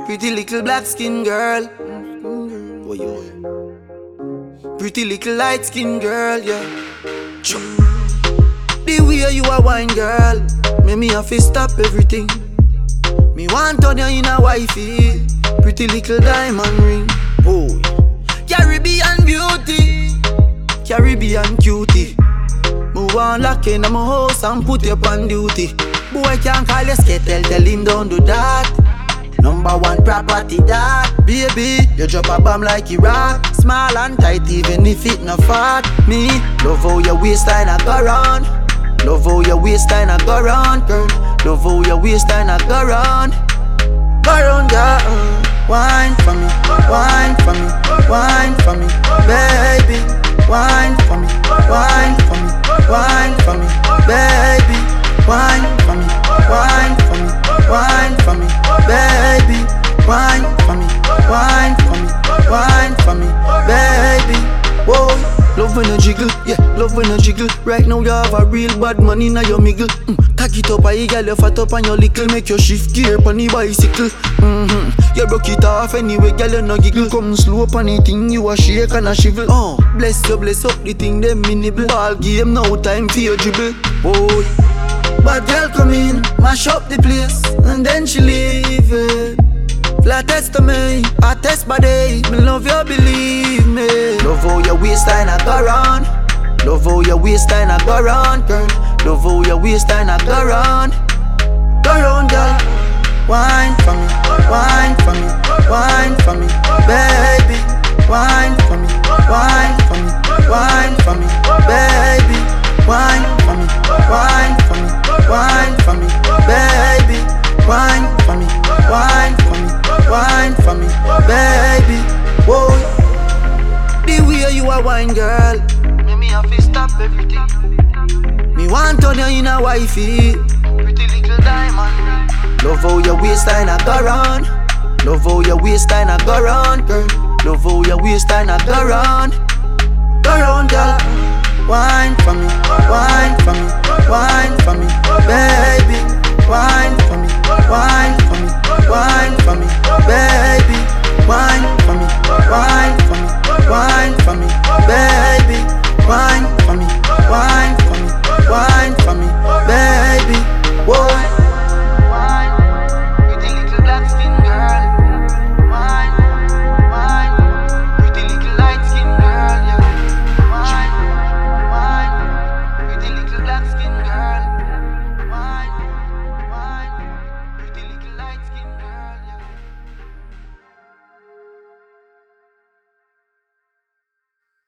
Pretty little black skin girl. Oh, yo. Pretty little light skin girl, yeah. The way you a wine, girl, make me have to stop everything. Me want turn you in a wifey. Pretty little diamond ring. Oh, Caribbean beauty, Caribbean cutie. Move on lock in my house and put you on duty. Boy can't call you skittle, tell him don't do that. Number one property that. Baby, you drop a bomb like Iraq. Small and tight even if it not fat. Me, love how your waistline a go round. Love how your waistline a go round, girl. Love how your waistline a go round. Go round, girl. Wine for me, wine for me, wine for me, baby. Wine for me, wine for me, wine for me, baby. Wine for me, wine for me, wine for me, baby. Wine for me, wine for me, wine for me, baby. Whoa, love when you jiggle, yeah, love when you jiggle. Right now you have a real bad man in your miggle. Cock it up, I girl, you fat up on your little. Make your shift gear on the bicycle. You broke it off anyway, girl, you no giggle. Come slow up on anything, you a shake and a shivel. Oh, bless up the thing, them minibble. Ball game, no time for your dribble. Boy, bad girl come in, mash up the place, and then she leave it. Flat test to me, I test my day. Me love you, believe me. Love how your waistline a go round. Love how your waistline a go round, girl. Love how your waistline a go round. Go round, girl. Wine for me, wine for me, wine for me, baby. Wine for me, wine for me, wine for me, baby. Wine for me, wine for me, wine for me, baby. Wine for me, wine for me, wine for me, baby. Whoa, the way you a wine, girl, make me have to stop everything. Me want turn you in a wifey. Pretty little diamond. Love how your waistline a go round. Love how your waistline a go round, girl. Love how your waistline a go round. Go round, girl. Wine for me, wine for me, wine for me, baby. Wine for me.